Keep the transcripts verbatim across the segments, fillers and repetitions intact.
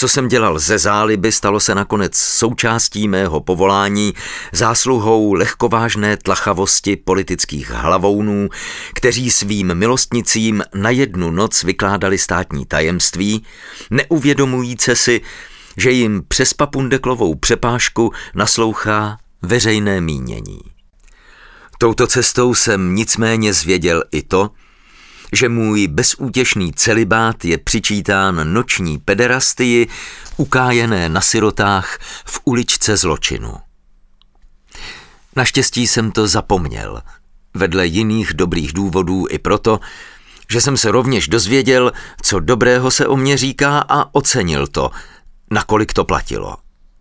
co jsem dělal ze záliby, stalo se nakonec součástí mého povolání zásluhou lehkovážné tlachavosti politických hlavounů, kteří svým milostnicím na jednu noc vykládali státní tajemství, neuvědomujíce si, že jim přes papundeklovou přepážku naslouchá veřejné mínění. Touto cestou jsem nicméně zvěděl i to, že můj bezútěšný celibát je přičítán noční pederastii ukájené na sirotách v uličce zločinu. Naštěstí jsem to zapomněl, vedle jiných dobrých důvodů i proto, že jsem se rovněž dozvěděl, co dobrého se o mě říká a ocenil to, nakolik to platilo.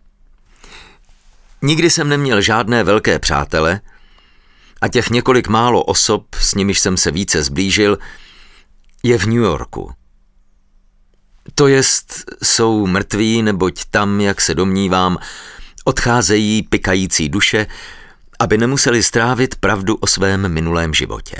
Nikdy jsem neměl žádné velké přátele a těch několik málo osob, s nimiž jsem se více zblížil, je v New Yorku. To jest, jsou mrtví, neboť tam, jak se domnívám, odcházejí pikající duše, aby nemuseli strávit pravdu o svém minulém životě.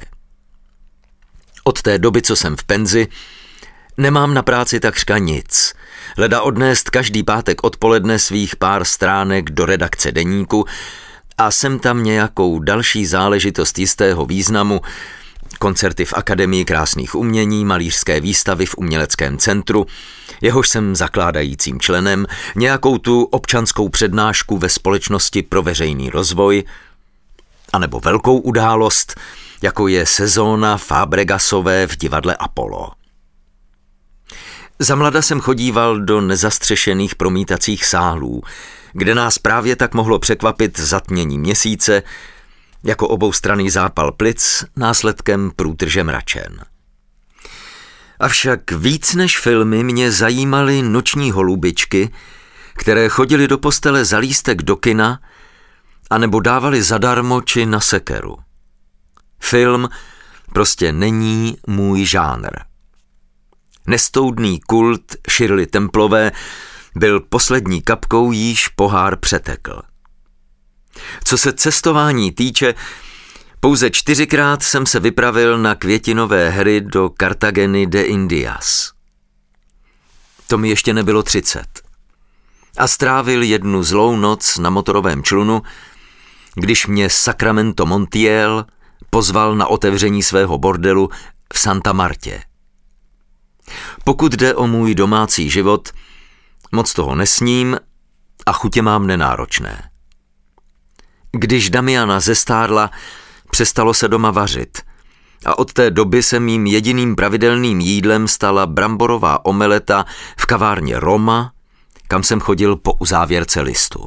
Od té doby, co jsem v penzi, nemám na práci takřka nic. Leda odnést každý pátek odpoledne svých pár stránek do redakce deníku a sem tam nějakou další záležitost jistého významu, koncerty v Akademii krásných umění, malířské výstavy v uměleckém centru, jehož jsem zakládajícím členem, nějakou tu občanskou přednášku ve Společnosti pro veřejný rozvoj, anebo velkou událost, jako je sezóna Fabregasové v divadle Apollo. Zamlada jsem chodíval do nezastřešených promítacích sálů, kde nás právě tak mohlo překvapit zatmění měsíce, jako oboustranný zápal plic následkem průtrže mračen. Avšak víc než filmy mě zajímaly noční holubičky, které chodily do postele za lístek do kina anebo dávali zadarmo či na sekeru. Film prostě není můj žánr. Nestoudný kult Shirley Templové byl poslední kapkou, jíž pohár přetekl. Co se cestování týče, pouze čtyřikrát jsem se vypravil na květinové hry do Cartageny de Indias. To mi ještě nebylo třicet. A strávil jednu zlou noc na motorovém člunu, když mě Sacramento Montiel pozval na otevření svého bordelu v Santa Martě. Pokud jde o můj domácí život, moc toho nesním a chutě mám nenáročné. Když Damiana zestárla, přestalo se doma vařit a od té doby se mým jediným pravidelným jídlem stala bramborová omeleta v kavárně Roma, kam jsem chodil po uzávěrce listu.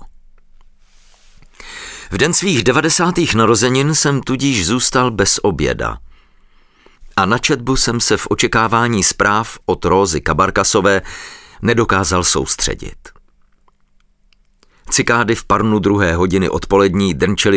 V den svých devadesátých narozenin jsem tudíž zůstal bez oběda a na četbu jsem se v očekávání zpráv od Rózy Kabarkasové nedokázal soustředit. Cikády v parnu druhé hodiny odpolední drnčely